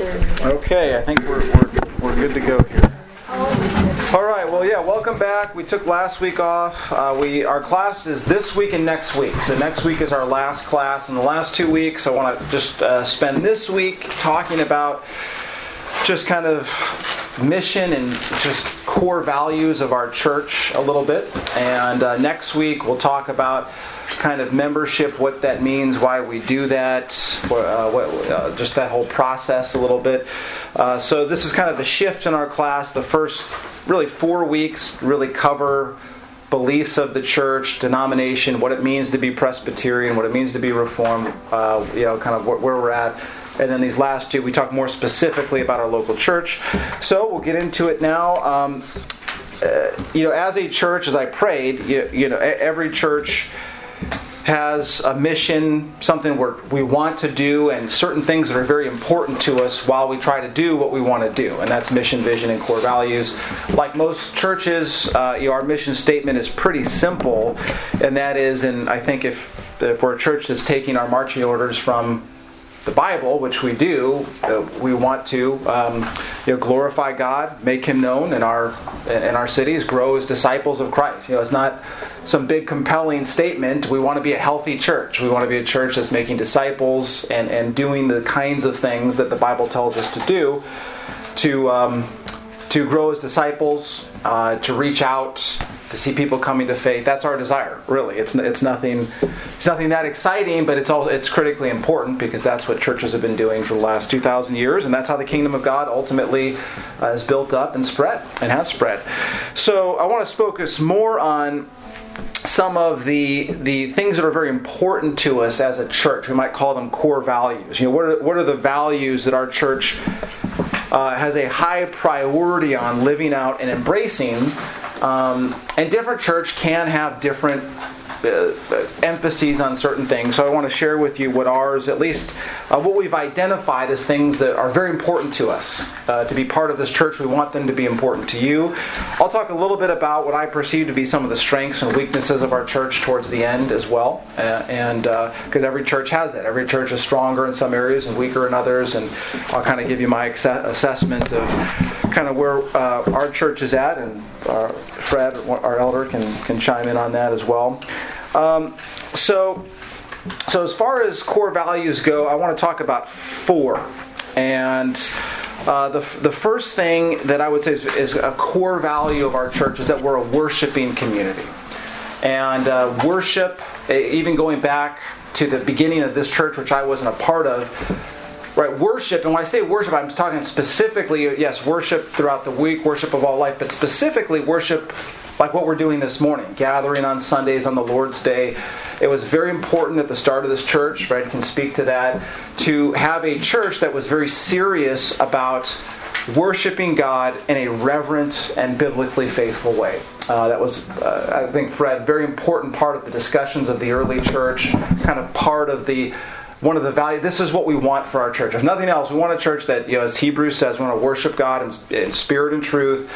Okay, I think we're good to go here. All right, well, yeah, welcome back. We took last week off. Our class is this week and next week. So next week is our last class. In the last 2 weeks, I want to just spend this week talking about just kind of mission and just core values of our church a little bit. And next week, we'll talk about kind of membership, what that means, why we do that, just that whole process a little bit. So this is kind of a shift in our class. The first really 4 weeks really cover beliefs of the church, denomination, what it means to be Presbyterian, what it means to be Reformed, kind of where we're at. And then these last 2, we talk more specifically about our local church. So we'll get into it now. As a church, as I prayed, every church has a mission, something we want to do, and certain things that are very important to us while we try to do what we want to do. And that's mission, vision, and core values. Like most churches, our mission statement is pretty simple, and that is, and I think if we're a church that's taking our marching orders from the Bible, which we do, we want to glorify God, make Him known in our cities, grow as disciples of Christ. It's not some big compelling statement. We want to be a healthy church. We want to be a church that's making disciples and doing the kinds of things that the Bible tells us to do to grow as disciples, to reach out, to see people coming to faith. That's our desire, really. It's nothing that exciting, but it's critically important because that's what churches have been doing for the last 2,000 years, and that's how the kingdom of God ultimately is built up and spread, and has spread. So I want to focus more on some of the things that are very important to us as a church. We might call them core values. What are the values that our church has a high priority on living out and embracing? And different church can have different emphases on certain things. So I want to share with you what ours, at least what we've identified as things that are very important to us. To be part of this church, we want them to be important to you. I'll talk a little bit about what I perceive to be some of the strengths and weaknesses of our church towards the end as well. And because every church has that. Every church is stronger in some areas and weaker in others. And I'll kind of give you my assessment of kind of where our church is at, and Fred, our elder, can chime in on that as well. So as far as core values go, I want to talk about 4. And the first thing that I would say is a core value of our church is that we're a worshiping community. And worship, even going back to the beginning of this church, which I wasn't a part of, right, worship, and when I say worship, I'm talking specifically, yes, worship throughout the week, worship of all life, but specifically worship like what we're doing this morning, gathering on Sundays on the Lord's Day. It was very important at the start of this church, Fred can speak to that, to have a church that was very serious about worshiping God in a reverent and biblically faithful way. That was, I think, Fred, very important part of the discussions of the early church, kind of part of one of the values. This is what we want for our church. If nothing else, we want a church that, as Hebrews says, we want to worship God in spirit and truth,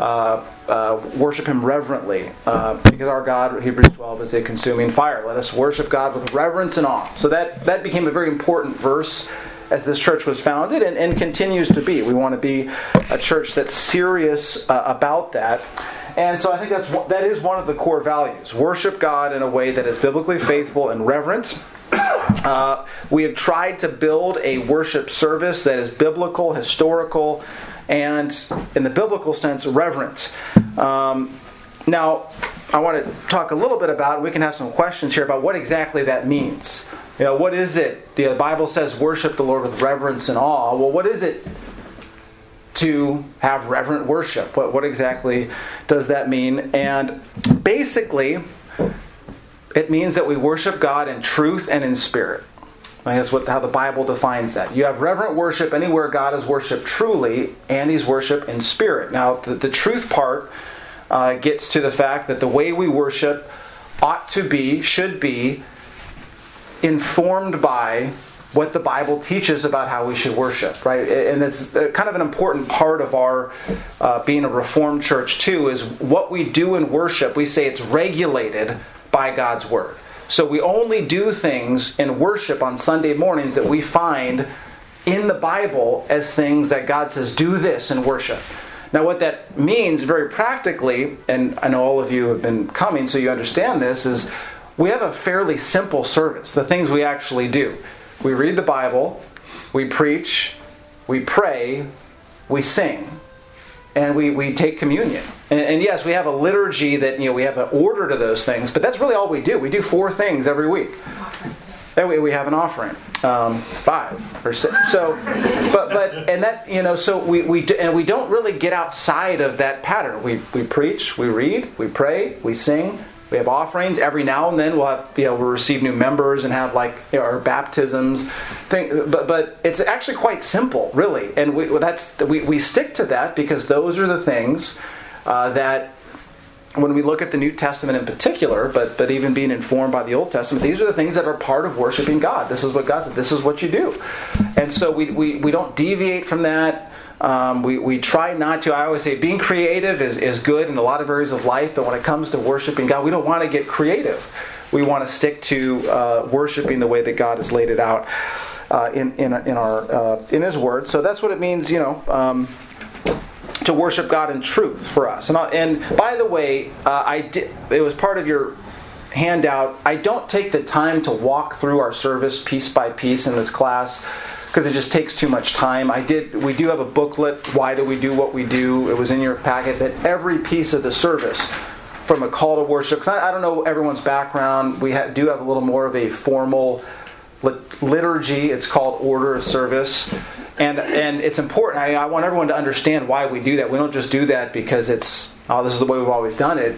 worship Him reverently, because our God, Hebrews 12, is a consuming fire. Let us worship God with reverence and awe. So that became a very important verse as this church was founded and continues to be. We want to be a church that's serious about that. And so I think that is one of the core values. Worship God in a way that is biblically faithful and reverent. We have tried to build a worship service that is biblical, historical, and in the biblical sense, reverent. Now, I want to talk a little bit about, we can have some questions here about what exactly that means. What is it? The Bible says worship the Lord with reverence and awe. Well, what is it to have reverent worship? What exactly does that mean? And basically, it means that we worship God in truth and in spirit. That's how the Bible defines that. You have reverent worship anywhere God is worshipped truly, and He's worshipped in spirit. Now, the truth part gets to the fact that the way we worship should be informed by what the Bible teaches about how we should worship, right? And it's kind of an important part of our being a Reformed church too, is what we do in worship. We say it's regulated by God's Word. So we only do things in worship on Sunday mornings that we find in the Bible as things that God says, do this in worship. Now what that means very practically, and I know all of you have been coming so you understand this, is we have a fairly simple service, the things we actually do. We read the Bible, we preach, we pray, we sing, and we take communion. And yes, we have a liturgy that, we have an order to those things, but that's really all we do. We do 4 things every week. Then we have an offering, 5 or 6. So, so we don't really get outside of that pattern. We preach, we read, we pray, we sing. We have offerings. Every now and then we'll receive new members and have our baptisms thing. But it's actually quite simple, really. And we stick to that because those are the things that when we look at the New Testament in particular, but even being informed by the Old Testament, these are the things that are part of worshiping God. This is what God said. This is what you do. And so we don't deviate from that. We try not to. I always say being creative is good in a lot of areas of life, but when it comes to worshiping God, we don't want to get creative. We want to stick to worshiping the way that God has laid it out in His Word. So that's what it means, to worship God in truth for us. And by the way, it was part of your handout. I don't take the time to walk through our service piece by piece in this class, because it just takes too much time. We do have a booklet, Why Do We Do What We Do? It was in your packet, that every piece of the service, from a call to worship, because I don't know everyone's background, we do have a little more of a formal liturgy. It's called order of service. And it's important. I want everyone to understand why we do that. We don't just do that because this is the way we've always done it.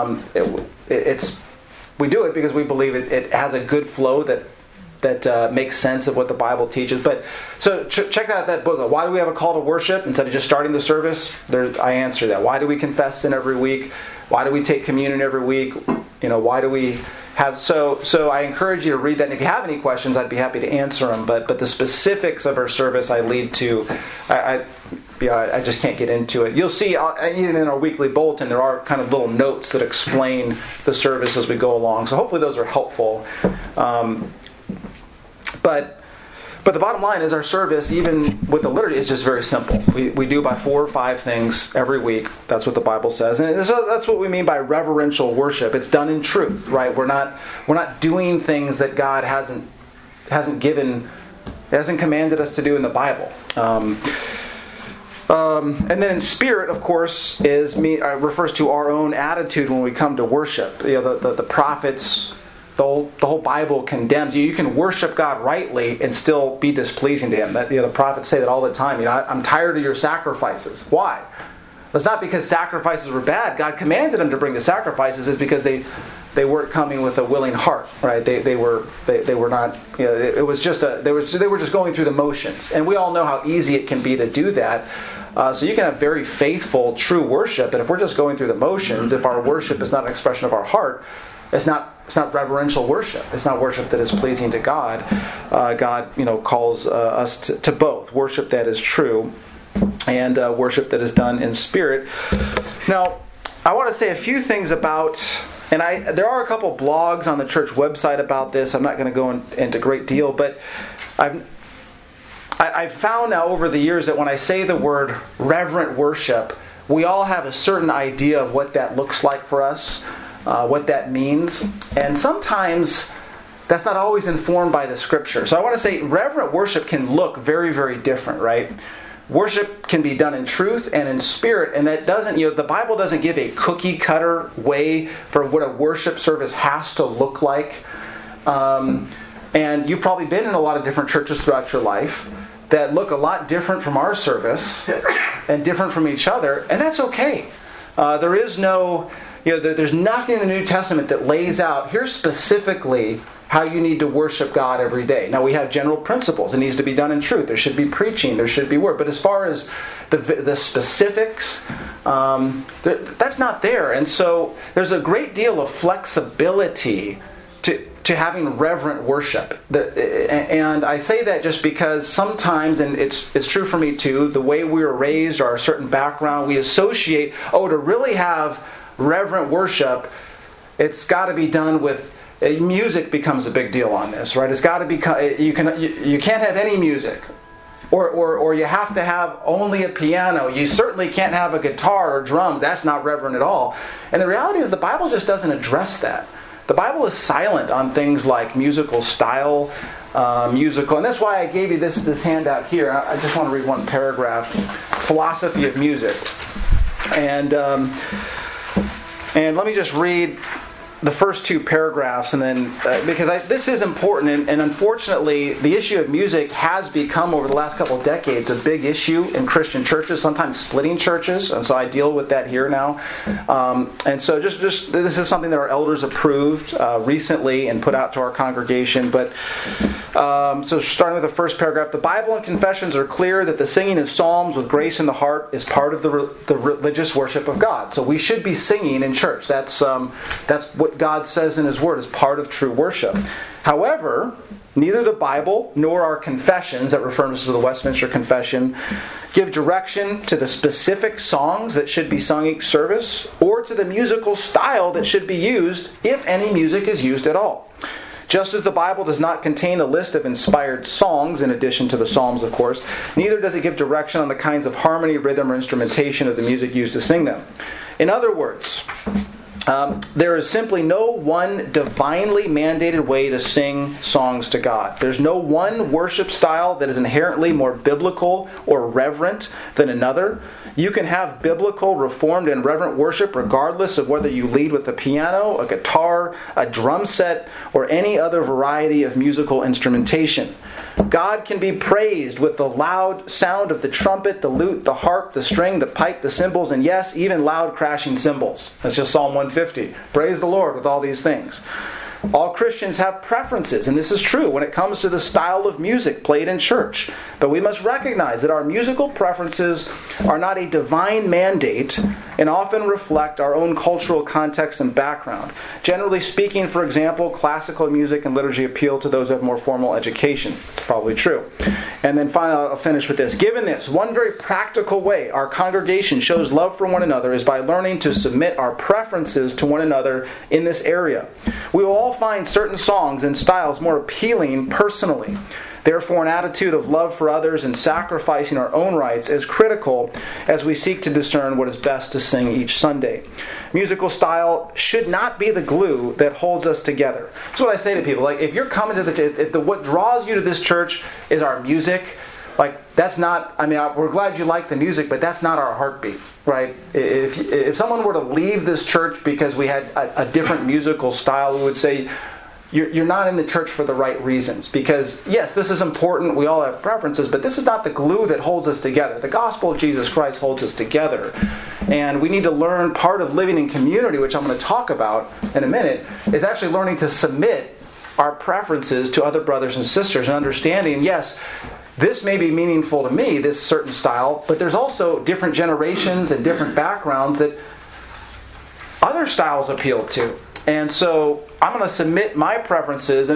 We do it because we believe it has a good flow that makes sense of what the Bible teaches. But so check out that book. Why do we have a call to worship instead of just starting the service? I answer that. Why do we confess sin every week? Why do we take communion every week? Why do we have so I encourage you to read that. And if you have any questions, I'd be happy to answer them. But the specifics of our service I lead to. I just can't get into it. You'll see, even in our weekly bulletin, there are kind of little notes that explain the service as we go along. So hopefully those are helpful. But the bottom line is our service, even with the liturgy, is just very simple. We do by 4 or 5 things every week. That's what the Bible says, and that's what we mean by reverential worship. It's done in truth, right? We're not doing things that God hasn't commanded us to do in the Bible. And then in spirit, of course, refers to our own attitude when we come to worship. The prophets. The whole Bible condemns you. You can worship God rightly and still be displeasing to Him. The prophets say that all the time. I'm tired of your sacrifices. Why? It's not because sacrifices were bad. God commanded them to bring the sacrifices. It's because they weren't coming with a willing heart, right? They were not. It was just they were just going through the motions. And we all know how easy it can be to do that. So you can have very faithful, true worship, and if we're just going through the motions, if our worship is not an expression of our heart, it's not reverential worship. It's not worship that is pleasing to God. God, calls us to both worship that is true and worship that is done in spirit. Now, I want to say a few things about, and there are a couple blogs on the church website about this. I'm not going to go into a great deal, but I've found now over the years that when I say the word reverent worship, we all have a certain idea of what that looks like for us. What that means. And sometimes that's not always informed by the Scripture. So I want to say reverent worship can look very, very different, right? Worship can be done in truth and in spirit, and that doesn't, the Bible doesn't give a cookie cutter way for what a worship service has to look like. And you've probably been in a lot of different churches throughout your life that look a lot different from our service and different from each other, and that's okay. There is no... there's nothing in the New Testament that lays out, here's specifically how you need to worship God every day. Now, we have general principles. It needs to be done in truth. There should be preaching. There should be word. But as far as the specifics, that's not there. And so there's a great deal of flexibility to having reverent worship. And I say that just because sometimes, and it's true for me too, the way we were raised or a certain background, we associate, to really have reverent worship, it's got to be done with music. Becomes a big deal on this, right? It's got to be. You can't have any music. Or you have to have only a piano. You certainly can't have a guitar or drums. That's not reverent at all. And the reality is the Bible just doesn't address that. The Bible is silent on things like musical style, and that's why I gave you this handout here. I just want to read one paragraph. Philosophy of music. And let me just read the first two paragraphs, and then because this is important, and unfortunately the issue of music has become over the last couple of decades a big issue in Christian churches, sometimes splitting churches, and so I deal with that here now. And so just this is something that our elders approved recently and put out to our congregation. But so starting with the first paragraph, the Bible and confessions are clear that the singing of psalms with grace in the heart is part of the religious worship of God. So we should be singing in church. That's what God says in His Word is part of true worship. However, neither the Bible nor our confessions, that refers to the Westminster Confession, give direction to the specific songs that should be sung each service, or to the musical style that should be used, if any music is used at all. Just as the Bible does not contain a list of inspired songs, in addition to the Psalms, of course, neither does it give direction on the kinds of harmony, rhythm, or instrumentation of the music used to sing them. In other words, there is simply no one divinely mandated way to sing songs to God. There's no one worship style that is inherently more biblical or reverent than another. You can have biblical, reformed, and reverent worship regardless of whether you lead with a piano, a guitar, a drum set, or any other variety of musical instrumentation. God can be praised with the loud sound of the trumpet, the lute, the harp, the string, the pipe, the cymbals, and yes, even loud crashing cymbals. That's just Psalm 150. Praise the Lord with all these things. All Christians have preferences, and this is true when it comes to the style of music played in church. But we must recognize that our musical preferences are not a divine mandate and often reflect our own cultural context and background. Generally speaking, for example, classical music and liturgy appeal to those who have more formal education. It's probably true. And then finally, I'll finish with this. Given this, one very practical way our congregation shows love for one another is by learning to submit our preferences to one another in this area. We will all find certain songs and styles more appealing personally. Therefore, an attitude of love for others and sacrificing our own rights is critical as we seek to discern what is best to sing each Sunday. Musical style should not be the glue that holds us together. That's what I say to people. Like, if you're coming to what draws you to this church is our music, like, that's not, we're glad you like the music, but that's not our heartbeat, right? If someone were to leave this church because we had a different musical style, we would say, you're not in the church for the right reasons. Because, yes, this is important. We all have preferences, but this is not the glue that holds us together. The gospel of Jesus Christ holds us together. And we need to learn part of living in community, which I'm going to talk about in a minute, is actually learning to submit our preferences to other brothers and sisters and understanding, yes, this may be meaningful to me, this certain style, but there's also different generations and different backgrounds that other styles appeal to. And so I'm going to submit my preferences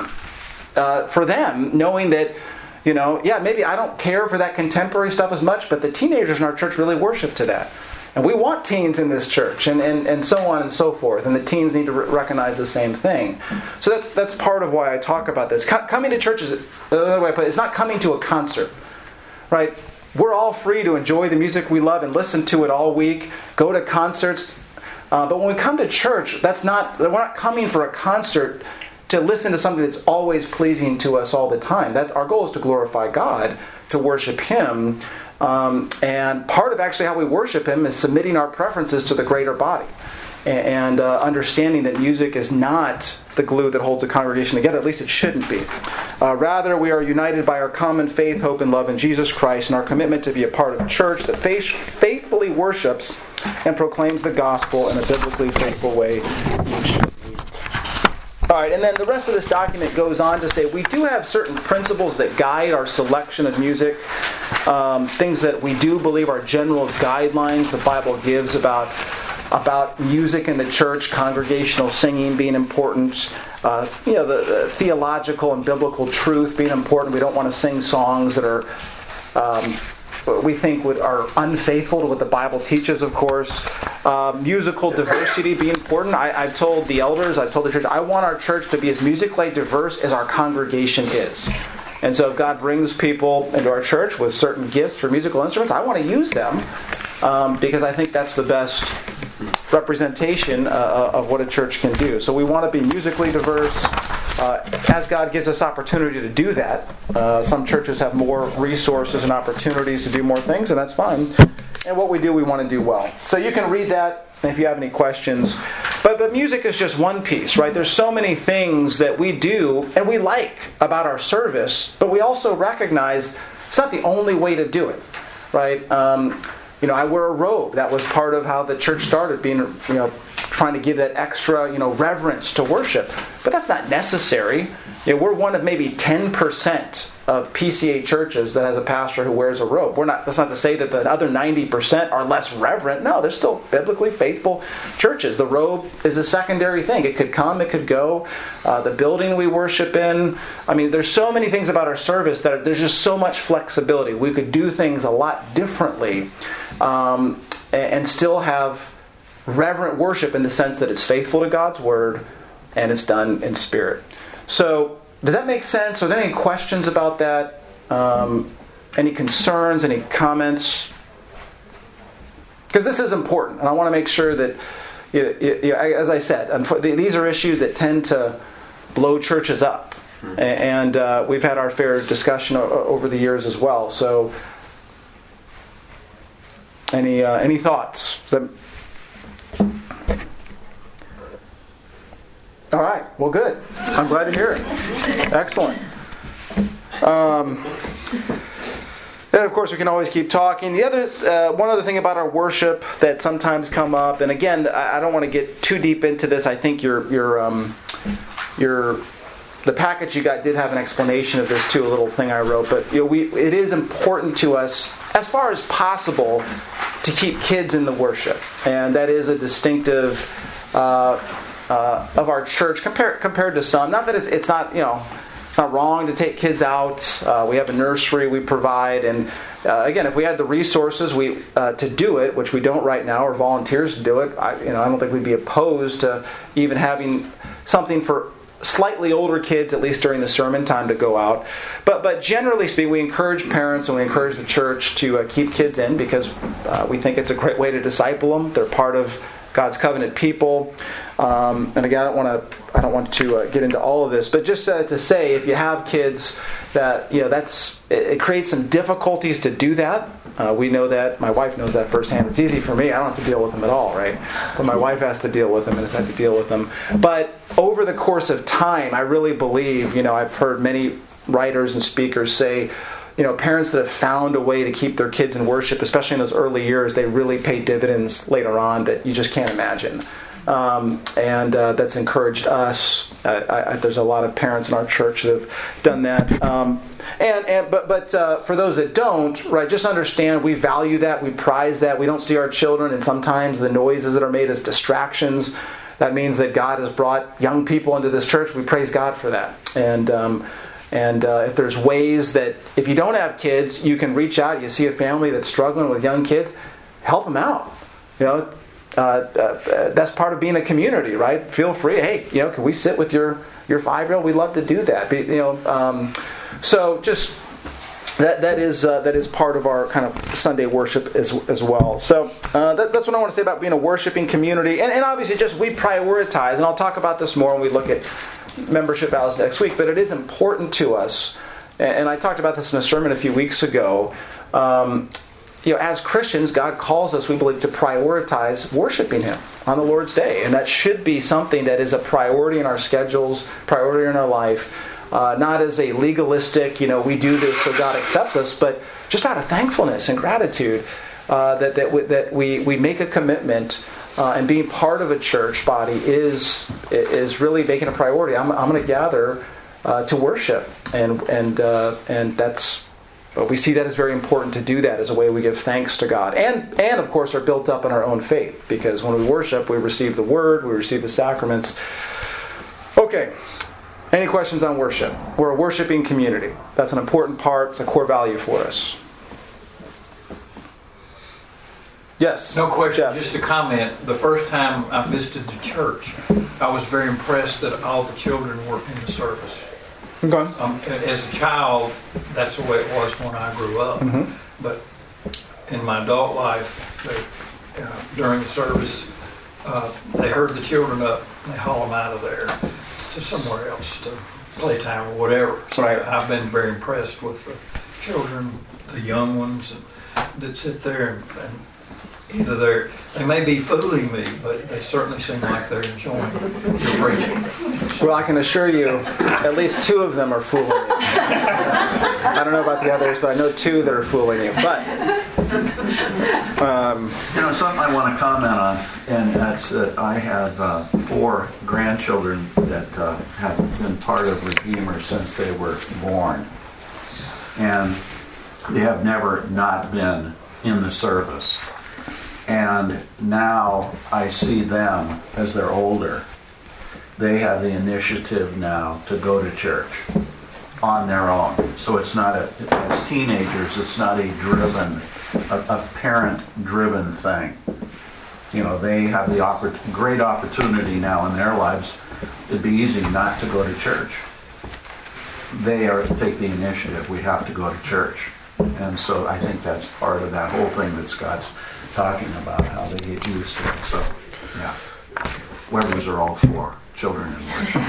for them, knowing that, maybe I don't care for that contemporary stuff as much, but the teenagers in our church really worship to that. And we want teens in this church, and so on and so forth. And the teens need to recognize the same thing. So that's part of why I talk about this. Coming to church is another way I put it. It's not coming to a concert, right? We're all free to enjoy the music we love and listen to it all week, go to concerts. But when we come to church, we're not coming for a concert to listen to something that's always pleasing to us all the time. Our goal is to glorify God, to worship Him. And part of actually how we worship Him is submitting our preferences to the greater body. And understanding that music is not the glue that holds a congregation together. At least it shouldn't be. Rather, we are united by our common faith, hope, and love in Jesus Christ, and our commitment to be a part of a church that faithfully worships and proclaims the gospel in a biblically faithful way each week. All right, and then the rest of this document goes on to say we do have certain principles that guide our selection of music, things that we do believe are general guidelines the Bible gives about music in the church, congregational singing being important, the theological and biblical truth being important. We don't want to sing songs that are we think are unfaithful to what the Bible teaches, of course. Musical diversity being important. I've told the elders, I've told the church, I want our church to be as musically diverse as our congregation is. And so if God brings people into our church with certain gifts for musical instruments, I want to use them because I think that's the best representation of what a church can do. So we want to be musically diverse as God gives us opportunity to do that. Some churches have more resources and opportunities to do more things, and that's fine. And what we do, we want to do well. So you can read that if you have any questions. But music is just one piece, right? There's so many things that we do and we like about our service, but we also recognize it's not the only way to do it, right? I wear a robe. That was part of how the church started, being, trying to give that extra, reverence to worship. But that's not necessary. We're one of maybe 10% of PCA churches that has a pastor who wears a robe. That's not to say that the other 90% are less reverent. No, they're still biblically faithful churches. The robe is a secondary thing. It could come, it could go. The building we worship in. I mean, there's so many things about our service that there's just so much flexibility. We could do things a lot differently and still have reverent worship in the sense that it's faithful to God's Word and it's done in spirit. So, does that make sense? Are there any questions about that? Any concerns? Any comments? Because this is important, and I want to make sure that, as I said, these are issues that tend to blow churches up, and we've had our fair discussion over the years as well. So, any thoughts? All right. Well, good. I'm glad to hear it. Excellent. And of course, we can always keep talking. One other thing about our worship that sometimes come up, and again, I don't want to get too deep into this. I think the package you got did have an explanation of this too, a little thing I wrote. But it is important to us, as far as possible, to keep kids in the worship, and that is a distinctive of our church compared to some. Not that it's not it's not wrong to take kids out. We have a nursery we provide, and again, if we had the resources to do it, which we don't right now, or volunteers to do it, I don't think we'd be opposed to even having something for slightly older kids, at least during the sermon time, to go out. But generally speaking, we encourage parents and we encourage the church to keep kids in because we think it's a great way to disciple them. They're part of God's covenant people. And again, I don't want to get into all of this, but just to say, if you have kids, that it creates some difficulties to do that. We know that. My wife knows that firsthand. It's easy for me. I don't have to deal with them at all, right? But my wife has to deal with them and has had to deal with them. But over the course of time, I really believe, I've heard many writers and speakers say, parents that have found a way to keep their kids in worship, especially in those early years, they really pay dividends later on that you just can't imagine. And that's encouraged us. There's a lot of parents in our church that have done that. But for those that don't, right, just understand we value that, we prize that. We don't see our children, and sometimes the noises that are made as distractions. That means that God has brought young people into this church. We praise God for that. And if there's ways that if you don't have kids, you can reach out. You see a family that's struggling with young kids, help them out. That's part of being a community, right? Feel free. Hey, can we sit with your 5-year-old? We'd love to do that. So just that is part of our kind of Sunday worship as well. So that's what I want to say about being a worshiping community. And obviously, just we prioritize, and I'll talk about this more when we look at membership vows next week. But it is important to us, and I talked about this in a sermon a few weeks ago. As Christians, God calls us, we believe, to prioritize worshiping Him on the Lord's Day. And that should be something that is a priority in our schedules, priority in our life. Not as a legalistic, we do this so God accepts us, but just out of thankfulness and gratitude that we make a commitment. And being part of a church body is really making a priority. I'm going to gather to worship. And that's... But we see that as very important to do that as a way we give thanks to God. And of course, are built up in our own faith. Because when we worship, we receive the Word, we receive the sacraments. Okay. Any questions on worship? We're a worshiping community. That's an important part. It's a core value for us. Yes? No question. Jeff. Just a comment. The first time I visited the church, I was very impressed that all the children were in the service. As a child, that's the way it was when I grew up. Mm-hmm. But in my adult life, during the service, they herd the children up and they haul them out of there to somewhere else to playtime or whatever. So right. I've been very impressed with the children, the young ones, that sit there and either they may be fooling me, but they certainly seem like they're enjoying your preaching. Well, I can assure you, at least 2 of them are fooling you. I don't know about the others, but I know 2 that are fooling you. But something I want to comment on, and that's that I have 4 grandchildren that have been part of Redeemer since they were born, and they have never not been in the service. And now I see them as they're older. They have the initiative now to go to church on their own. So it's not as teenagers, it's not a parent-driven thing. They have the great opportunity now in their lives. It'd be easy not to go to church. They take the initiative. We have to go to church. And so I think that's part of that whole thing that Scott's talking about, how they get used to it. So, yeah. Webbers are all for children in worship.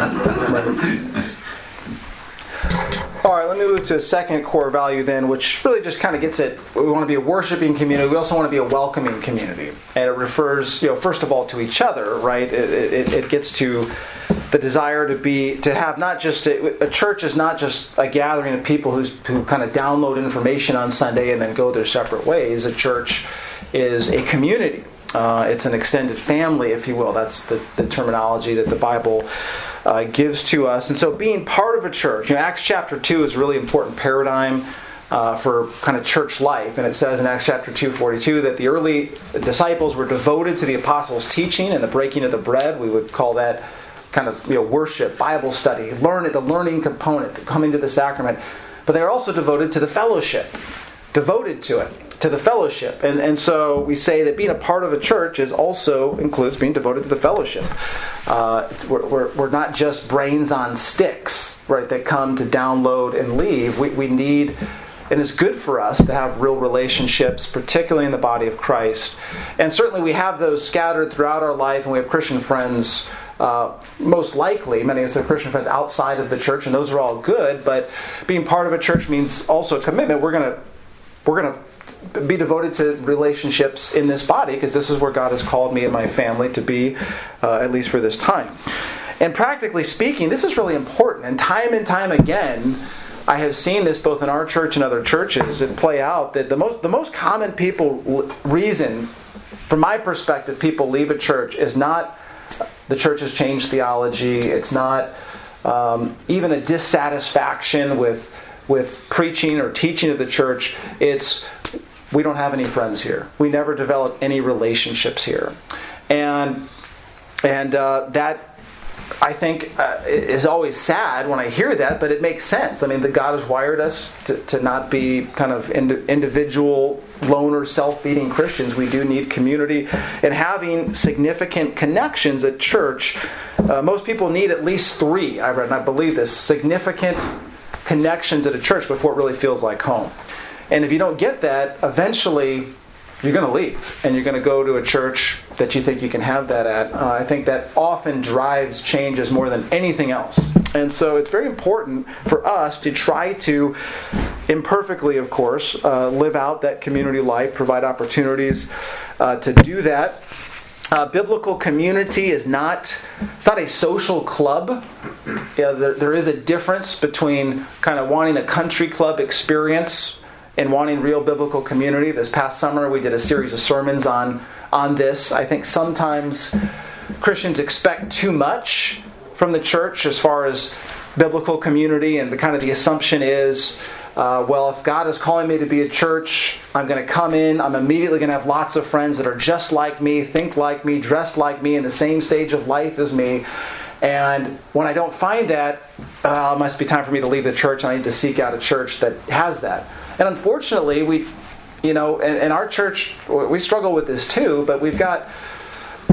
all right, let me move to a second core value then, which really just kind of gets at, we want to be a worshiping community. We also want to be a welcoming community. And it refers, first of all, to each other, right? It gets to the desire to have not just a church is not just a gathering of people who kind of download information on Sunday and then go their separate ways. A church is a community. It's an extended family, if you will. That's the terminology that the Bible gives to us. And so being part of a church, Acts chapter 2 is a really important paradigm for kind of church life. And it says in Acts chapter 2:42 that the early disciples were devoted to the apostles' teaching and the breaking of the bread. We would call that kind of worship, Bible study, the learning component, coming to the sacrament. But they're also devoted to the fellowship, devoted to the fellowship. And so we say that being a part of a church also includes being devoted to the fellowship. We're not just brains on sticks, right, that come to download and leave. We need, and it's good for us to have real relationships, particularly in the body of Christ. And certainly we have those scattered throughout our life, and we have Christian friends. Most likely, many of us have Christian friends outside of the church, and those are all good. But being part of a church means also a commitment. We're going to be devoted to relationships in this body because this is where God has called me and my family to be, at least for this time. And practically speaking, this is really important. And time again, I have seen this both in our church and other churches. It play out that the most common reason, from my perspective, people leave a church is not the church has changed theology. It's not even a dissatisfaction with preaching or teaching of the church. It's we don't have any friends here. We never developed any relationships here, and that I think is always sad when I hear that, but it makes sense. I mean, that God has wired us to not be kind of individual, loner, self-feeding Christians. We do need community, and having significant connections at church. Most people need at least 3, I read, and I believe this, significant connections at a church before it really feels like home. And if you don't get that, eventually you're going to leave, and you're going to go to a church that you think you can have that at. I think that often drives changes more than anything else. And so it's very important for us to try to, imperfectly of course, live out that community life, provide opportunities to do that. Biblical community is not a social club. There is a difference between kind of wanting a country club experience and wanting real biblical community. This past summer we did a series of sermons on this. I think sometimes Christians expect too much from the church as far as biblical community, and the assumption is, if God is calling me to be a church, I'm going to come in, I'm immediately going to have lots of friends that are just like me, think like me, dress like me, in the same stage of life as me. And when I don't find that, it must be time for me to leave the church, and I need to seek out a church that has that. And unfortunately, in our church, we struggle with this too, but we've got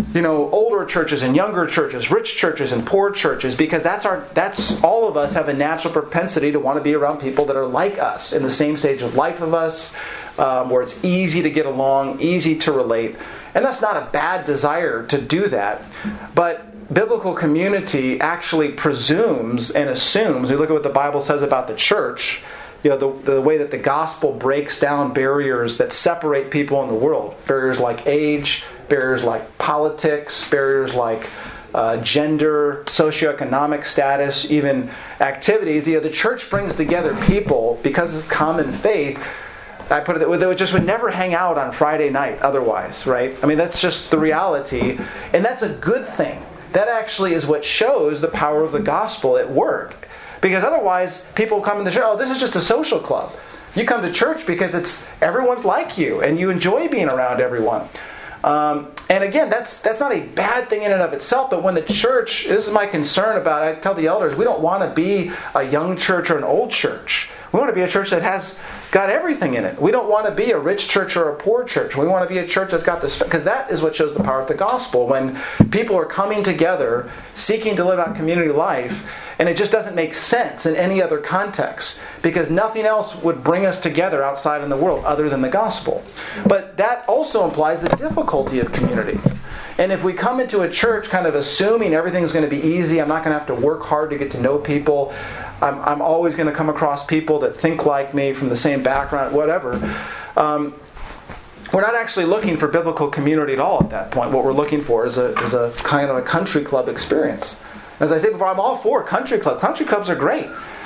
older churches and younger churches, rich churches and poor churches, because that's all of us have a natural propensity to want to be around people that are like us, in the same stage of life of us, where it's easy to get along, easy to relate. And that's not a bad desire to do that. But biblical community actually presumes and assumes, we look at what the Bible says about the church, the way that the gospel breaks down barriers that separate people in the world. Barriers like age, barriers like politics, barriers like gender, socioeconomic status, even activities. The church brings together people because of common faith. I put it that they just would never hang out on Friday night otherwise, right? I mean, that's just the reality. And that's a good thing. That actually is what shows the power of the gospel at work. Because otherwise, people come in the church, oh, this is just a social club. You come to church because everyone's like you, and you enjoy being around everyone. And again, that's not a bad thing in and of itself, but when the church, this is my concern about, I tell the elders, we don't want to be a young church or an old church. We want to be a church that has got everything in it. We don't want to be a rich church or a poor church. We want to be a church that's got this, because that is what shows the power of the gospel. When people are coming together, seeking to live out community life, and it just doesn't make sense in any other context, because nothing else would bring us together outside in the world other than the gospel. But that also implies the difficulty of community. And if we come into a church kind of assuming everything's going to be easy, I'm not going to have to work hard to get to know people, I'm always going to come across people that think like me from the same background, whatever. We're not actually looking for biblical community at all at that point. What we're looking for is a kind of a country club experience. As I said before, I'm all for country clubs. Country clubs are great.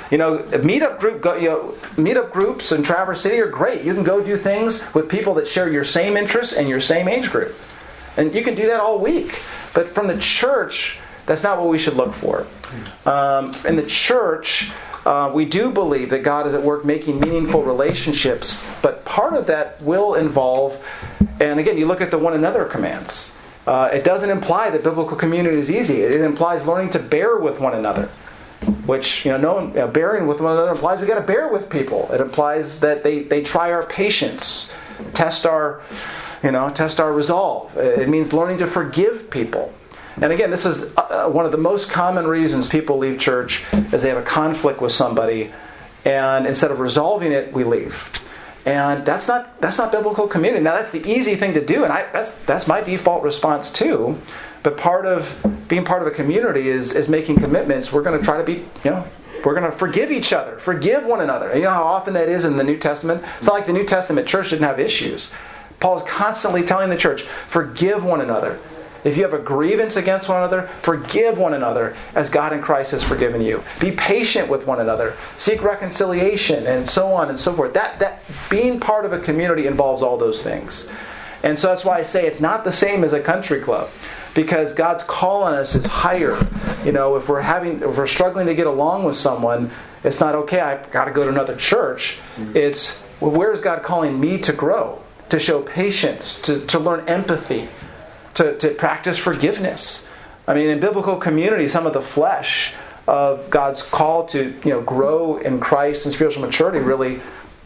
Meetup groups in Traverse City are great. You can go do things with people that share your same interests and your same age group. And you can do that all week. But from the church, that's not what we should look for. In the church, we do believe that God is at work making meaningful relationships, but part of that will involve, and again, you look at the one another commands. It doesn't imply that biblical community is easy. It implies learning to bear with one another, which, bearing with one another implies we got to bear with people. It implies that they try our patience, test our resolve. It means learning to forgive people. And again, this is one of the most common reasons people leave church, is they have a conflict with somebody, and instead of resolving it, we leave. And that's not biblical community. Now, that's the easy thing to do, and that's my default response too. But part of being part of a community is making commitments. We're going to try to be, we're going to forgive each other, forgive one another. And you know how often that is in the New Testament? It's not like the New Testament church didn't have issues. Paul is constantly telling the church, forgive one another. If you have a grievance against one another, forgive one another as God in Christ has forgiven you. Be patient with one another. Seek reconciliation, and so on and so forth. That being part of a community involves all those things. And so that's why I say it's not the same as a country club, because God's call on us is higher. If we're struggling to get along with someone, it's not okay, I've got to go to another church. It's, where is God calling me to grow, to show patience, to learn empathy, to practice forgiveness. I mean, in biblical community, some of the flesh of God's call to grow in Christ and spiritual maturity really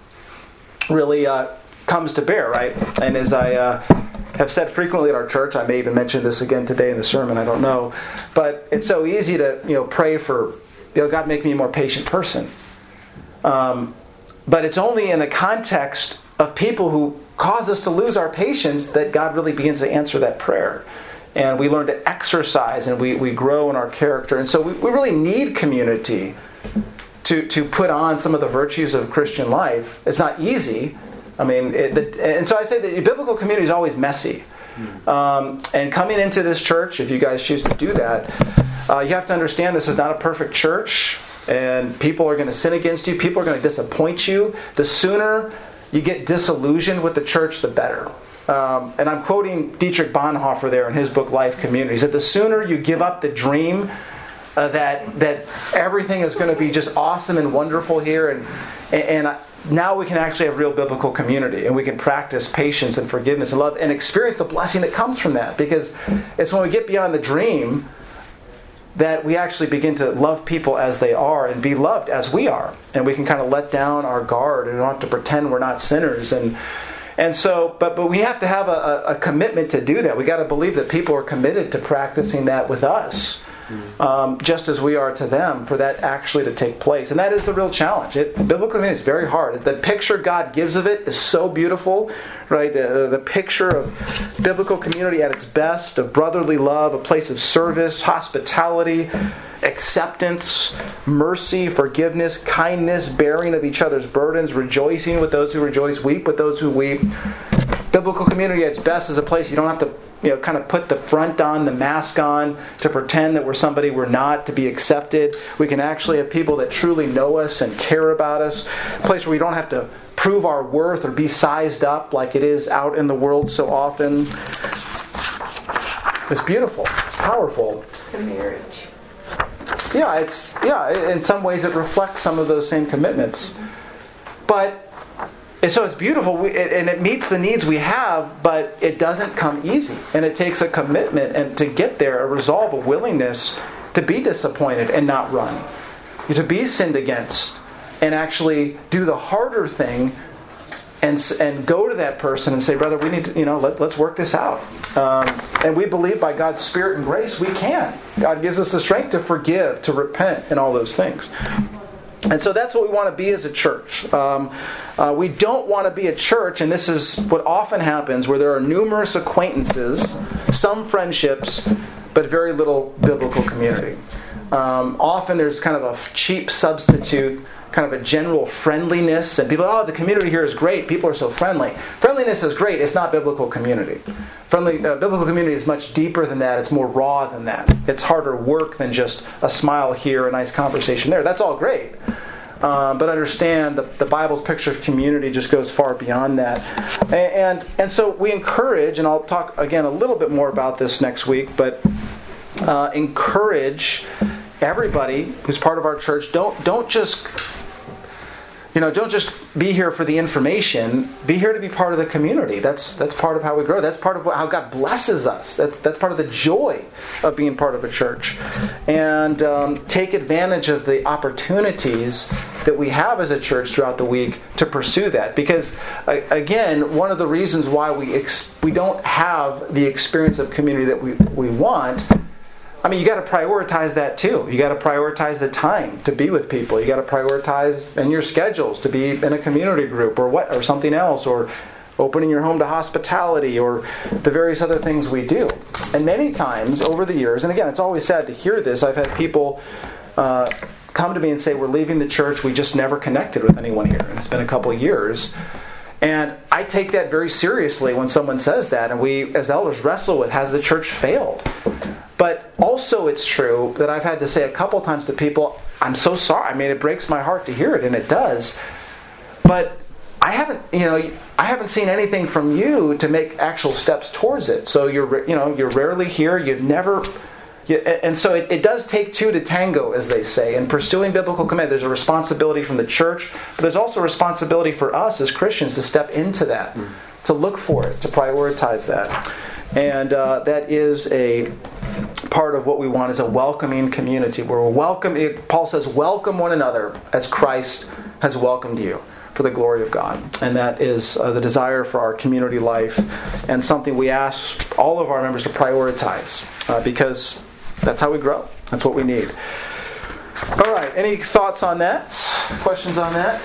comes to bear, right? And as I have said frequently at our church, I may even mention this again today in the sermon, I don't know, but it's so easy to pray for, God, make me a more patient person. But it's only in the context of people who cause us to lose our patience that God really begins to answer that prayer. And we learn to exercise, and we grow in our character. And so we really need community to put on some of the virtues of Christian life. It's not easy. I mean, and so I say that biblical community is always messy. And coming into this church, if you guys choose to do that, you have to understand this is not a perfect church. And people are going to sin against you. People are going to disappoint you. The sooner you get disillusioned with the church, the better. And I'm quoting Dietrich Bonhoeffer there in his book, Life Community. He said, the sooner you give up the dream that everything is going to be just awesome and wonderful here, and now we can actually have real biblical community, and we can practice patience and forgiveness and love and experience the blessing that comes from that. Because it's when we get beyond the dream that we actually begin to love people as they are and be loved as we are. And we can kind of let down our guard and don't have to pretend we're not sinners. And And so, but we have to have a commitment to do that. We got to believe that people are committed to practicing that with us, just as we are to them, for that actually to take place. And that is the real challenge. Biblical community is very hard. The picture God gives of it is so beautiful, right? The picture of biblical community at its best, of brotherly love, a place of service, hospitality, acceptance, mercy, forgiveness, kindness, bearing of each other's burdens, rejoicing with those who rejoice, weep with those who weep. Biblical community at its best is a place you don't have to kind of put the front on, the mask on, to pretend that we're somebody we're not, to be accepted. We can actually have people that truly know us and care about us. A place where we don't have to prove our worth or be sized up like it is out in the world so often. It's beautiful. It's powerful. It's a marriage. Yeah, in some ways it reflects some of those same commitments. And so it's beautiful, and it meets the needs we have, but it doesn't come easy. And it takes a commitment and to get there, a resolve, a willingness to be disappointed and not run. To be sinned against and actually do the harder thing and go to that person and say, brother, we need to, let's work this out. And we believe by God's Spirit and grace we can. God gives us the strength to forgive, to repent, and all those things. And so that's what we want to be as a church. We don't want to be a church, and this is what often happens, where there are numerous acquaintances, some friendships, but very little biblical community. Often there's kind of a cheap substitute, kind of a general friendliness, and people, the community here is great, people are so friendly. Friendliness is great, it's not biblical community. Biblical community is much deeper than that, it's more raw than that. It's harder work than just a smile here, a nice conversation there. That's all great. But understand the Bible's picture of community just goes far beyond that. And so we encourage, and I'll talk again a little bit more about this next week, but encourage everybody who's part of our church, don't just be here for the information. Be here to be part of the community. That's part of how we grow. That's part of how God blesses us. That's part of the joy of being part of a church. And take advantage of the opportunities that we have as a church throughout the week to pursue that. Because, again, one of the reasons why we don't have the experience of community that we want, you got to prioritize that too. You got to prioritize the time to be with people. You got to prioritize in your schedules to be in a community group or something else, or opening your home to hospitality, or the various other things we do. And many times over the years, and again, it's always sad to hear this, I've had people come to me and say, we're leaving the church, we just never connected with anyone here. And it's been a couple of years. And I take that very seriously when someone says that, and we as elders wrestle with, has the church failed? But also it's true that I've had to say a couple times to people, I'm so sorry. It breaks my heart to hear it, and it does. But I haven't seen anything from you to make actual steps towards it. So you're rarely here. You've never. And so it does take two to tango, as they say. In pursuing biblical command, there's a responsibility from the church, but there's also a responsibility for us as Christians to step into that, to look for it, to prioritize that. And that is a part of what we want, is a welcoming community where we're welcome. Paul says, welcome one another as Christ has welcomed you for the glory of God. And that is the desire for our community life, and something we ask all of our members to prioritize, because that's how we grow. That's what we need. All right. Any thoughts on that? Questions on that?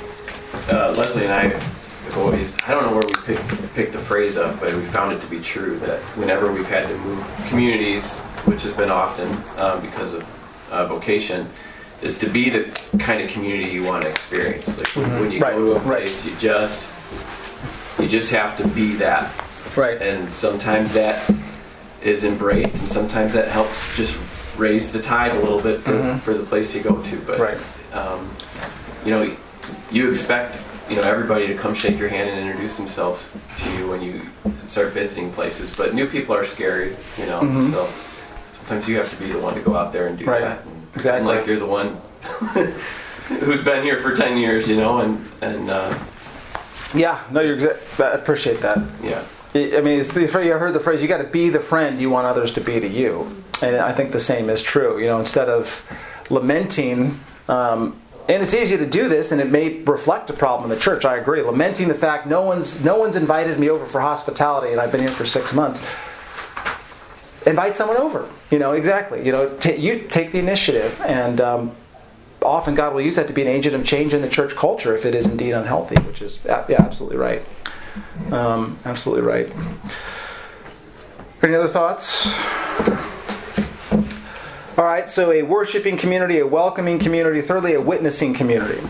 Leslie and I have always, I don't know where we picked the phrase up, but we found it to be true that whenever we've had to move communities, which has been often because of vocation, is to be the kind of community you want to experience. Like when you go to a place, you just have to be that. Right. And sometimes that is embraced, and sometimes that helps just raise the tide a little bit for the place you go to. But you expect everybody to come shake your hand and introduce themselves to you when you start visiting places. But new people are scary, so sometimes you have to be the one to go out there and do that. And exactly. Like you're the one who's been here for 10 years, Yeah, no, I appreciate that. Yeah. It's the phrase, you heard the phrase, you got to be the friend you want others to be to you. And I think the same is true. Instead of lamenting And it's easy to do this, and it may reflect a problem in the church. I agree. Lamenting the fact no one's invited me over for hospitality, and I've been here for 6 months. Invite someone over. Exactly. You take the initiative, and often God will use that to be an agent of change in the church culture if it is indeed unhealthy, which is absolutely right. Absolutely right. Any other thoughts? All right, so a worshiping community, a welcoming community, thirdly, a witnessing community.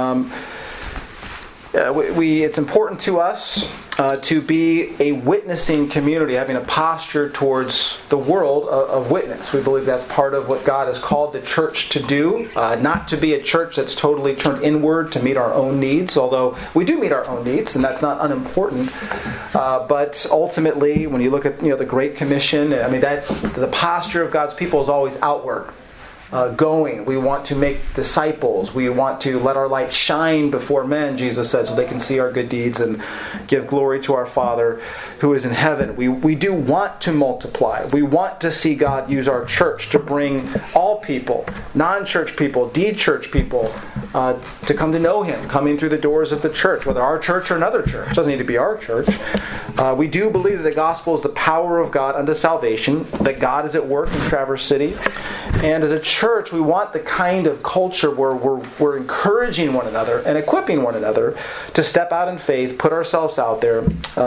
It's important to us to be a witnessing community, having a posture towards the world of witness. We believe that's part of what God has called the church to do, not to be a church that's totally turned inward to meet our own needs, although we do meet our own needs, and that's not unimportant. But ultimately, when you look at the Great Commission, that the posture of God's people is always outward. Going. We want to make disciples. We want to let our light shine before men, Jesus said, so they can see our good deeds and give glory to our Father who is in heaven. We do want to multiply. We want to see God use our church to bring all people, non-church people, de-church people, to come to know Him, coming through the doors of the church, whether our church or another church. It doesn't need to be our church. We do believe that the gospel is the power of God unto salvation, that God is at work in Traverse City. And as a church, we want the kind of culture where we're encouraging one another and equipping one another to step out in faith, put ourselves out there,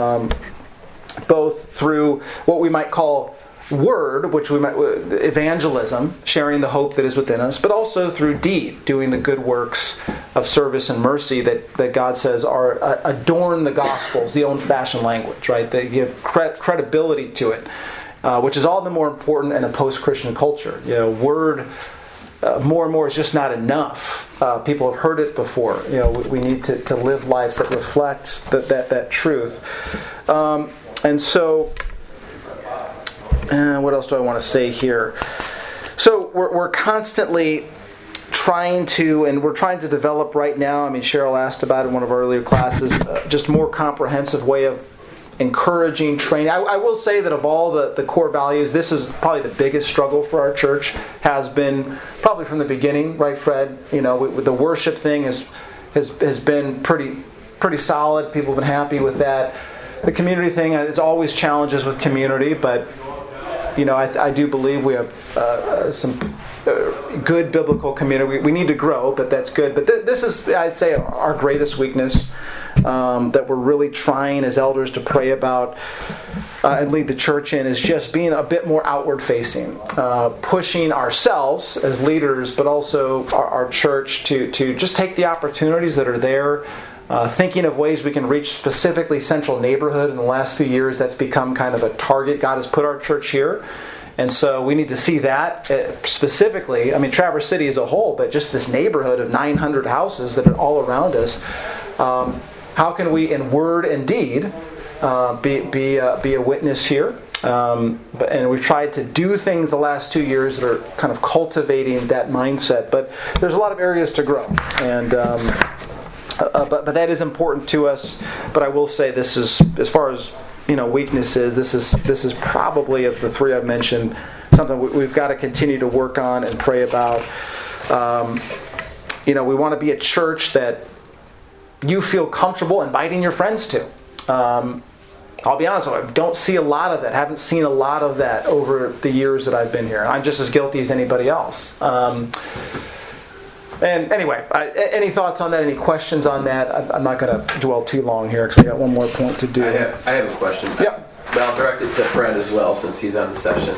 both through what we might call word, which we might evangelism, sharing the hope that is within us, but also through deed, doing the good works of service and mercy that God says are adorn the Gospels, the old-fashioned language, right? They give credibility to it. Which is all the more important in a post-Christian culture. Word more and more is just not enough. People have heard it before. We need to live lives that reflect that truth. And so, what else do I want to say here? So we're constantly trying to develop right now. Cheryl asked about it in one of our earlier classes. Just more comprehensive way of encouraging, training. I will say that of all the core values, this is probably the biggest struggle for our church, has been probably from the beginning, right, Fred? With the worship thing has been pretty solid. People have been happy with that. The community thing, it's always challenges with community, but I do believe we have some good biblical community. We need to grow, but that's good. But this is, I'd say, our greatest weakness. That we're really trying as elders to pray about and lead the church in is just being a bit more outward facing, pushing ourselves as leaders, but also our church to just take the opportunities that are there, thinking of ways we can reach specifically Central Neighborhood. In the last few years, that's become kind of a target. God has put our church here. And so we need to see that specifically. Traverse City as a whole, but just this neighborhood of 900 houses that are all around us. How can we, in word and deed, be a witness here? And we've tried to do things the last 2 years that are kind of cultivating that mindset. But there's a lot of areas to grow, and but that is important to us. But I will say this is, as far as weaknesses, this is probably, of the three I've mentioned, something we've got to continue to work on and pray about. We want to be a church that you feel comfortable inviting your friends to. I'll be honest, I don't see a lot of that. Haven't seen a lot of that over the years that I've been here. I'm just as guilty as anybody else. And anyway, any thoughts on that? Any questions on that? I'm not going to dwell too long here because I got one more point to do. I have a question. Yeah. But I'll direct it to Fred as well, since he's on the session.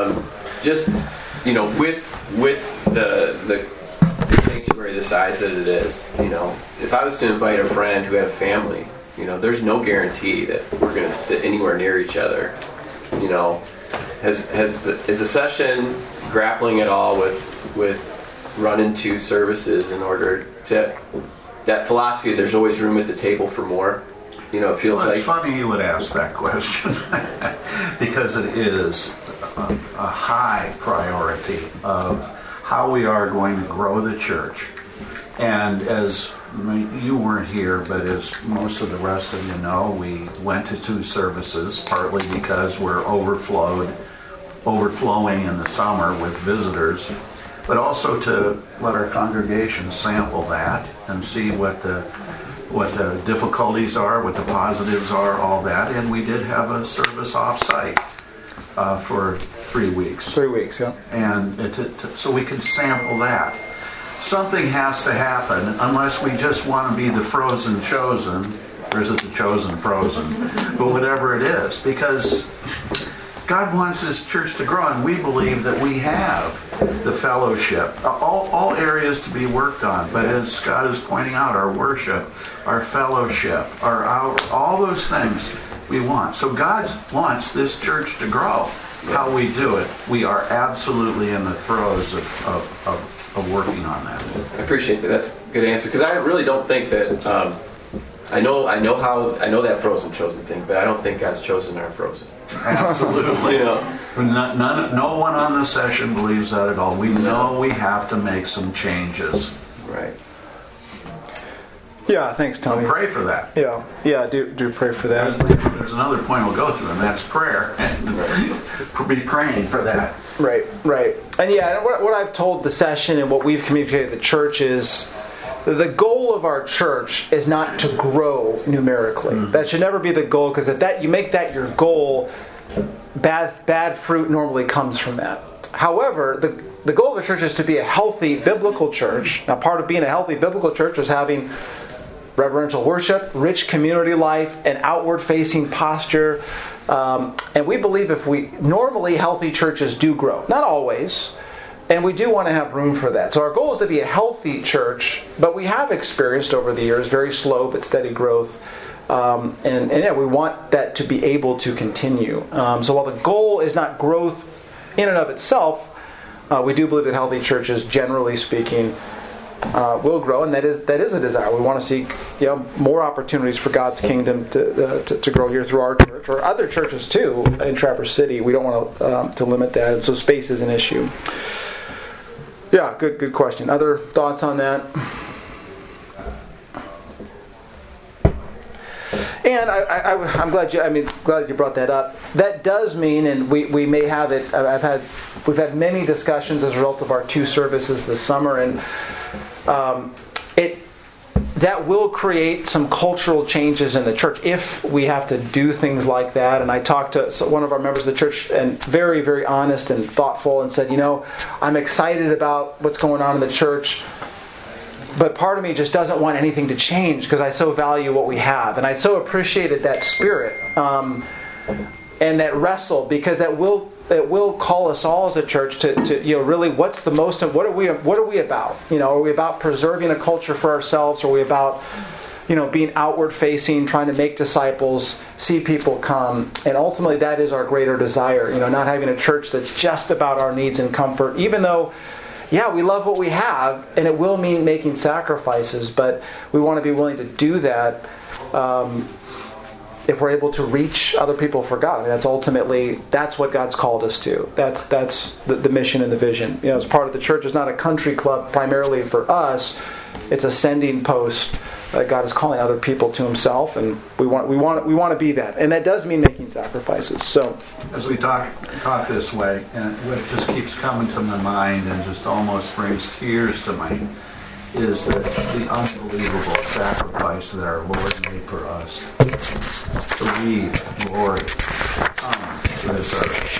With the sanctuary the size that it is, if I was to invite a friend who had a family, there's no guarantee that we're going to sit anywhere near each other. Is the session grappling at all with running two services in order to that philosophy? There's always room at the table for more. It feels like it's funny you would ask that question because it is a high priority of how we are going to grow the church. And as you weren't here, but as most of the rest of you know, we went to two services, partly because we're overflowing in the summer with visitors, but also to let our congregation sample that and see what the difficulties are, what the positives are, all that. And we did have a service off-site for 3 weeks. 3 weeks, yeah. And so we can sample that. Something has to happen unless we just want to be the frozen chosen, or is it the chosen frozen? But whatever it is, because God wants His church to grow, and we believe that we have the fellowship, all areas to be worked on. But as God is pointing out, our worship, our fellowship, all those things we want. So God wants this church to grow. How we do it, we are absolutely in the throes of working on that. I appreciate that. That's a good answer, because I really don't think that. I know that frozen chosen thing, but I don't think God's chosen our frozen. Absolutely. No one on the session believes that at all. We know we have to make some changes. Right. Yeah, thanks, Tony. So pray for that. Yeah, do pray for that. There's another point we'll go through, and that's prayer. And be praying for that. Right. And yeah, what I've told the session and what we've communicated to the church is the goal of our church is not to grow numerically. Mm-hmm. That should never be the goal, because if that you make that your goal, bad fruit normally comes from that. However, the goal of the church is to be a healthy biblical church. Now, part of being a healthy biblical church is having reverential worship, rich community life, an outward-facing posture. And we believe normally healthy churches do grow. Not always. And we do want to have room for that. So our goal is to be a healthy church, but we have experienced over the years very slow but steady growth. And yeah, we want that to be able to continue. So while the goal is not growth in and of itself, we do believe that healthy churches, generally speaking, will grow, and that is a desire. We want to seek more opportunities for God's kingdom to grow here through our church or other churches too in Traverse City. We don't want to limit that, and so space is an issue. Yeah, good question. Other thoughts on that? And I'm glad you brought that up. That does mean, and we may have it. We've had many discussions as a result of our 2 services this summer, and that will create some cultural changes in the church if we have to do things like that. And I talked to one of our members of the church, and very, very honest and thoughtful, and said, I'm excited about what's going on in the church, but part of me just doesn't want anything to change because I so value what we have. And I so appreciated that spirit and that wrestle, because it will call us all as a church to really what are we about? Are we about preserving a culture for ourselves? Or are we about being outward facing, trying to make disciples, see people come? And ultimately that is our greater desire, not having a church that's just about our needs and comfort, even though we love what we have, and it will mean making sacrifices, but we want to be willing to do that if we're able to reach other people for God. That's what God's called us to. That's the mission and the vision. As part of the church, it's not a country club primarily for us. It's a sending post that God is calling other people to Himself, and we want to be that, and that does mean making sacrifices. So, as we talk this way, and what just keeps coming to my mind and just almost brings tears to my is that the unbelievable sacrifice that our Lord made for us to leave glory, come to this earth.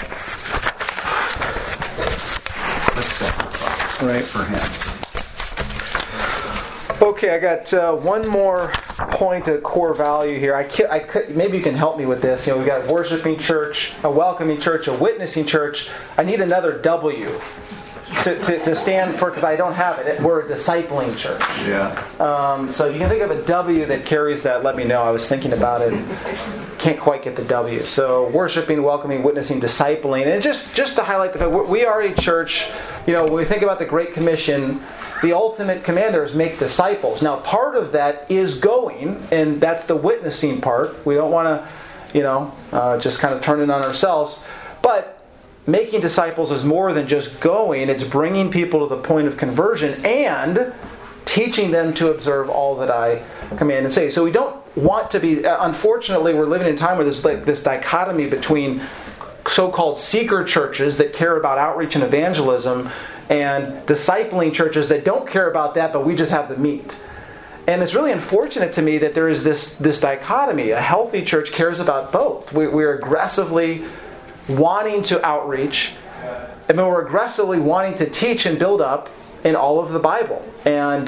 Let's sacrifice for Him. Okay, I got one more point of core value here. I could, maybe you can help me with this. We've got a worshiping church, a welcoming church, a witnessing church. I need another W to stand for, because I don't have it. We're a discipling church. Yeah. So if you can think of a W that carries that, let me know. I was thinking about it. Can't quite get the W. So worshiping, welcoming, witnessing, discipling. And just to highlight the fact, we are a church, when we think about the Great Commission, the ultimate command there is make disciples. Now, part of that is going, and that's the witnessing part. We don't want to, just kind of turn it on ourselves. But making disciples is more than just going. It's bringing people to the point of conversion and teaching them to observe all that I command and say. So we don't want to be, unfortunately, we're living in a time where there's this dichotomy between so-called seeker churches that care about outreach and evangelism and discipling churches that don't care about that, but we just have the meat. And it's really unfortunate to me that there is this dichotomy. A healthy church cares about both. We're aggressively wanting to outreach, and then we're aggressively wanting to teach and build up in all of the Bible. And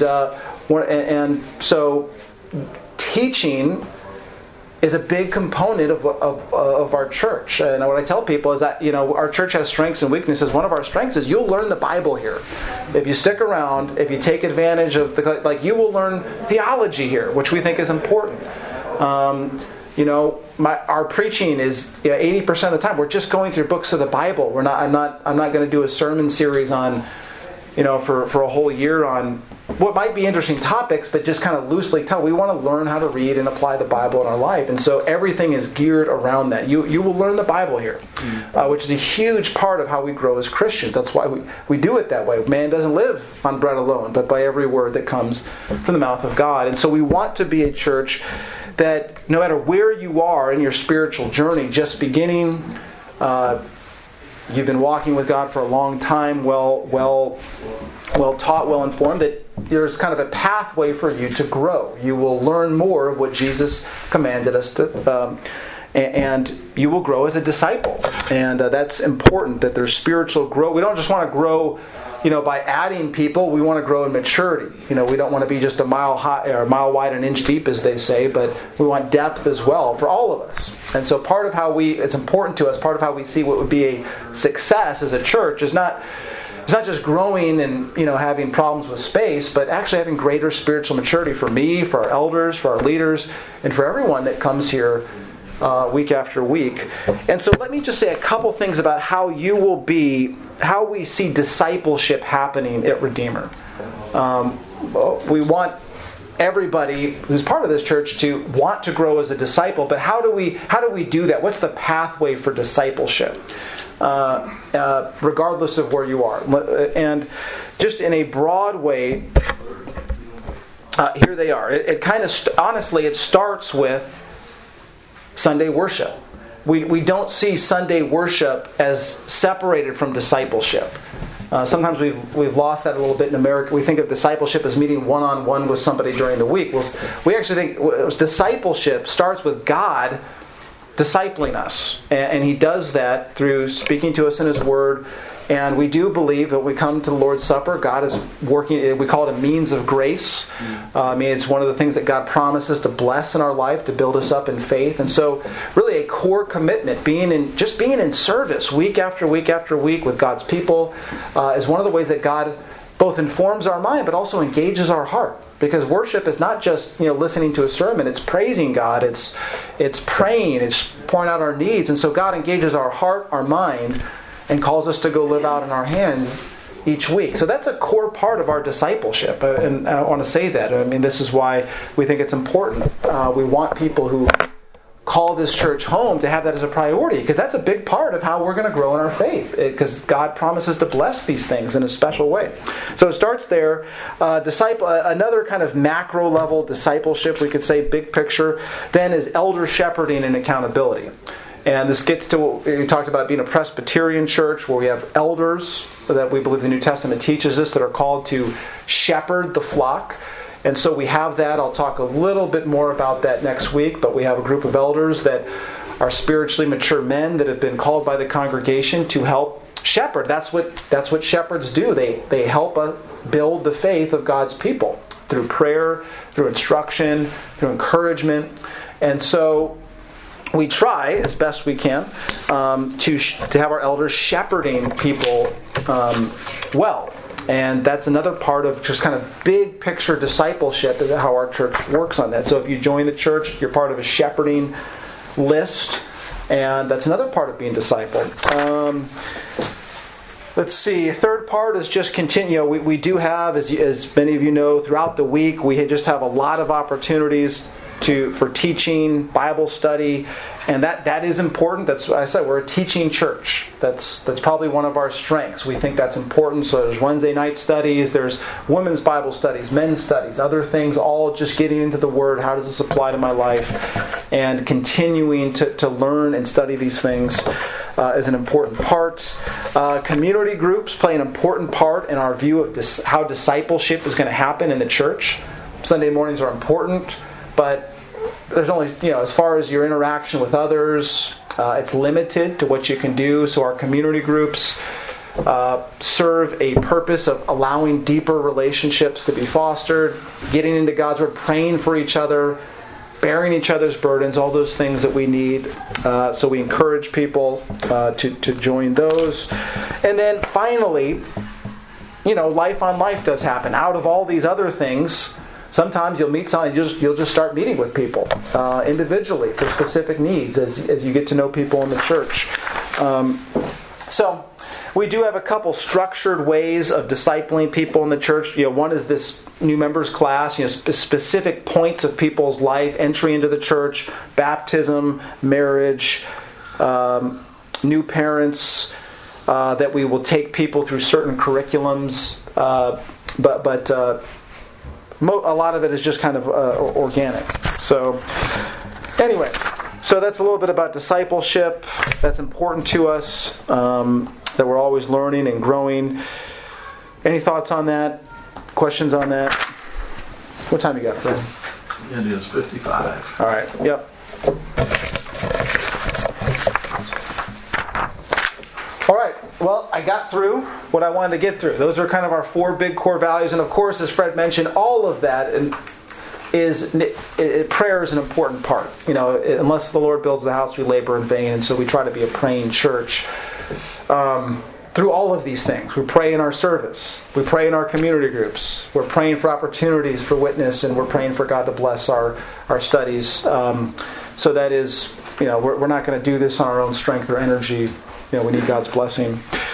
so teaching is a big component of our church. And what I tell people is that, our church has strengths and weaknesses. One of our strengths is you'll learn the Bible here. If you stick around, if you take advantage of you will learn theology here, which we think is important. Our preaching is 80% of the time we're just going through books of the Bible. I'm not going to do a sermon series on, for a whole year on what might be interesting topics, but just kind of loosely tell. We want to learn how to read and apply the Bible in our life. And so everything is geared around that. You will learn the Bible here, which is a huge part of how we grow as Christians. That's why we do it that way. Man doesn't live on bread alone, but by every word that comes from the mouth of God. And so we want to be a church that no matter where you are in your spiritual journey, just beginning, you've been walking with God for a long time, well taught, well informed, that there's kind of a pathway for you to grow. You will learn more of what Jesus commanded us to, and you will grow as a disciple. And that's important, that there's spiritual growth. We don't just want to grow, by adding people. We want to grow in maturity. We don't want to be just a mile high or a mile wide, an inch deep, as they say, but we want depth as well for all of us. And so part of how it's important to us, part of how we see what would be a success as a church is not just growing and having problems with space, but actually having greater spiritual maturity for me, for our elders, for our leaders, and for everyone that comes here week after week. And so let me just say a couple things about how we see discipleship happening at Redeemer. We want everybody who's part of this church to want to grow as a disciple, but how do we do that? What's the pathway for discipleship? Regardless of where you are. And just in a broad way, here they are. It kind of, honestly, it starts with Sunday worship. We don't see Sunday worship as separated from discipleship. Sometimes we've lost that a little bit in America. We think of discipleship as meeting one-on-one with somebody during the week. Well, we actually think discipleship starts with God discipling us. And He does that through speaking to us in His Word. And we do believe that when we come to the Lord's Supper, God is working, we call it a means of grace. It's one of the things that God promises to bless in our life, to build us up in faith. And so really a core commitment, being in service week after week after week with God's people is one of the ways that God both informs our mind but also engages our heart. Because worship is not just listening to a sermon, it's praising God, it's praying, it's pouring out our needs. And so God engages our heart, our mind, and calls us to go live out in our hands each week. So that's a core part of our discipleship. And I want to say that. This is why we think it's important. We want people who call this church home to have that as a priority, because that's a big part of how we're going to grow in our faith, because God promises to bless these things in a special way. So it starts there. Another kind of macro level discipleship, we could say big picture, then is elder shepherding and accountability. And this gets to what we talked about, being a Presbyterian church where we have elders that we believe the New Testament teaches us that are called to shepherd the flock. And so we have that. I'll talk a little bit more about that next week, but we have a group of elders that are spiritually mature men that have been called by the congregation to help shepherd. That's what shepherds do. They help build the faith of God's people through prayer, through instruction, through encouragement. And so we try as best we can to have our elders shepherding people well. And that's another part of just kind of big picture discipleship, is how our church works on that. So if you join the church, you're part of a shepherding list, and that's another part of being discipled. Let's see. Third part is just continue. We do have, as many of you know, throughout the week, we just have a lot of opportunities for teaching, Bible study, and that is important. That's what I said. We're a teaching church. That's probably one of our strengths. We think that's important. So there's Wednesday night studies, there's women's Bible studies, men's studies, other things, all just getting into the Word. How does this apply to my life? And continuing to learn and study these things. is an important part. Community groups play an important part in our view of how discipleship is going to happen in the church. Sunday mornings are important, but there's only, as far as your interaction with others, it's limited to what you can do. So our community groups serve a purpose of allowing deeper relationships to be fostered, getting into God's Word, praying for each other, bearing each other's burdens, all those things that we need. So we encourage people to join those. And then finally, life on life does happen. Out of all these other things, sometimes you'll meet someone, you'll just start meeting with people individually for specific needs as you get to know people in the church. So we do have a couple structured ways of discipling people in the church. One is this new members class, specific points of people's life, entry into the church, baptism, marriage, new parents, that we will take people through certain curriculums, but a lot of it is just kind of organic. So anyway, so that's a little bit about discipleship. That's important to us, that we're always learning and growing. Any thoughts on that? Questions on that? What time you got, Fred? It is 55. All right. Yep. All right. Well, I got through what I wanted to get through. Those are kind of our 4 big core values. And of course, as Fred mentioned, all of that prayer is an important part. Unless the Lord builds the house, we labor in vain. And so we try to be a praying church. Through all of these things. We pray in our service. We pray in our community groups. We're praying for opportunities for witness, and we're praying for God to bless our studies. So that is, we're not going to do this on our own strength or energy. We need God's blessing.